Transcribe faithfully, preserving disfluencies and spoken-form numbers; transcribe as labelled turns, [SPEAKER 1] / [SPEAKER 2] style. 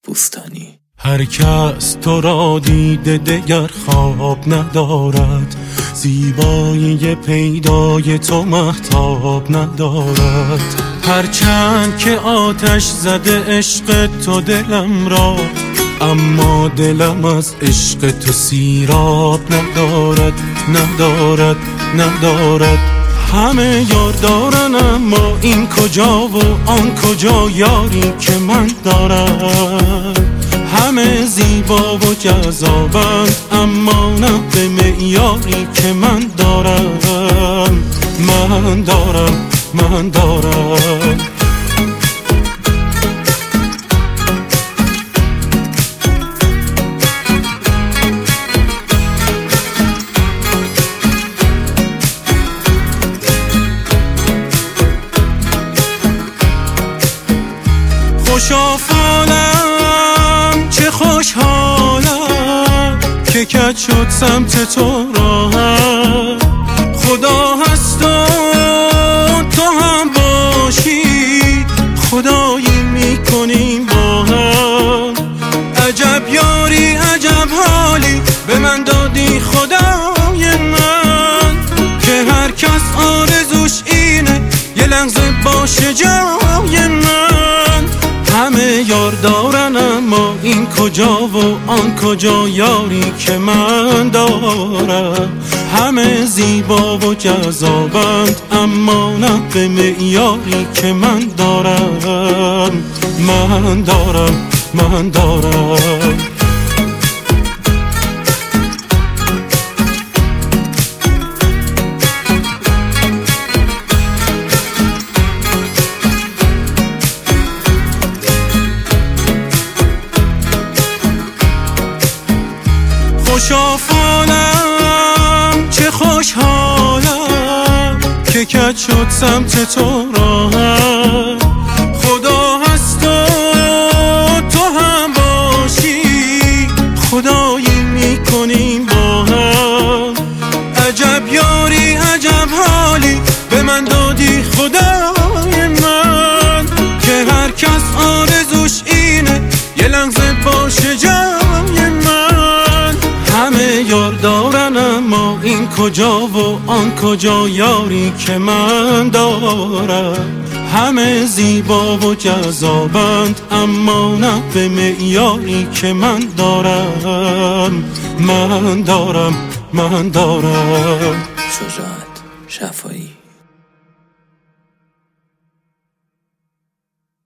[SPEAKER 1] بوستانی.
[SPEAKER 2] هر کس تو را دیده دگر خواب ندارد، زیبایی پیدای تو مهتاب ندارد. هرچند که آتش زده عشق تو دلم را، اما دلم از عشق تو سیراب ندارد ندارد ندارد. همه یار دارن اما این کجا و آن کجا یاری که من دارم. همه زیبا و جذابند اما نه به معیاری که من دارم. من دارم من دارم. خوشافالم چه خوشحالم که کج شد سمت تو راهم. خدا هست و تو هم باشی، خدایی میکنیم با هم. عجب یاری عجب حالی به من دادی خدای من، که هر کس آرزوش اینه یه لحظه باشه جای من. همه یار دارن اما این کجا و آن کجا یاری که من دارم. همه زیبا و جذابند اما نه به معیاری که من دارم. من دارم من دارم. خوشافالم چه خوشحالم که کج شد سمت تو راهم. خدا هست و تو هم باشی، خدایی میکنیم با هم. عجب یاری عجب حالی به من دادی خدای من، که هر کس آرزوش اینه یه لحظه باشه جای من. همه یار دارن اما این کجا و آن کجا یاری که من دارم. همه زیبا و جذابند اما نه به معیاری که من دارم. من دارم من دارم.
[SPEAKER 1] شجاعت شفایی.